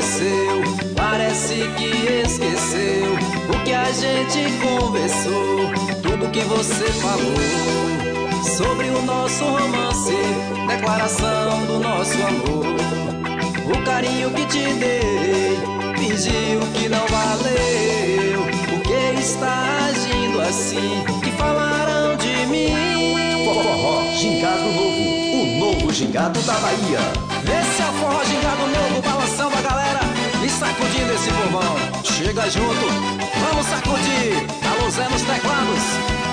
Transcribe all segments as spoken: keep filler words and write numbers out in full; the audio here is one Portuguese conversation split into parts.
aconteceu, parece que esqueceu o que a gente conversou, tudo que você falou sobre o nosso romance, declaração do nosso amor. O carinho que te dei, fingiu que não valeu. Por que está agindo assim? Que falaram de mim? Forró Gingado Novo, o novo gingado da Bahia. Esse é o forró gingado novo, balançando a galera e sacudindo esse povão. Chega junto, vamos sacudir. Alô Zé nos teclados.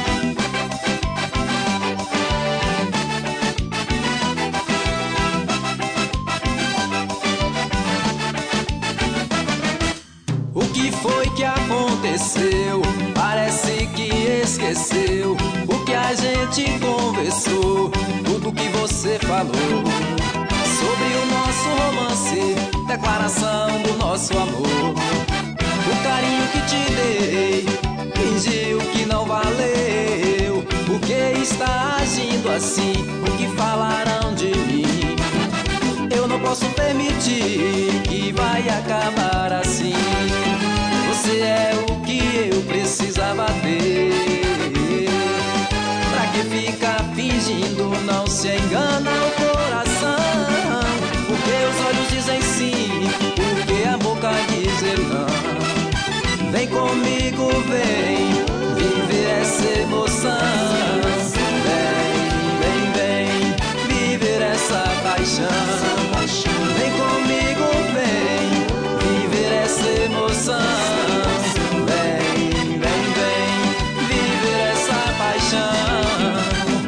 O que foi que aconteceu? Parece que esqueceu o que a gente conversou, tudo que você falou sobre o nosso romance, declaração do nosso amor. O carinho que te dei, fingiu que não valeu. Por que está agindo assim? O que falaram de mim? Eu não posso permitir que vai acabar assim. Você é o que eu precisava ter. Pra que ficar fingindo? Não se engana o coração. Porque os olhos dizem sim, porque a boca diz não. Vem comigo, vem viver essa emoção. Vem, vem, vem viver essa paixão. Vem comigo, vem viver essa emoção. Vem, vem, vem viver essa paixão.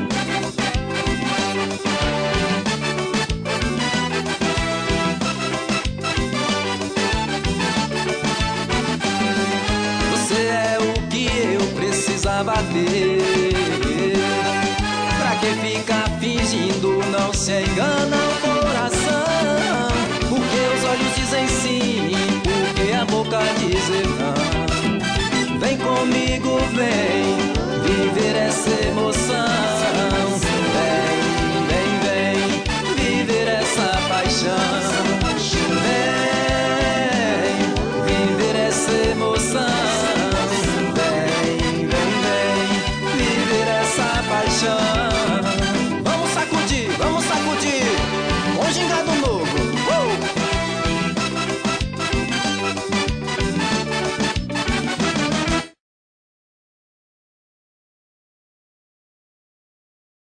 Você é o que eu precisava ter. Pra que ficar fingindo? Não se engana o coração. Porque os olhos dizem sim, porque a boca diz não. Vem comigo, vem viver essa emoção.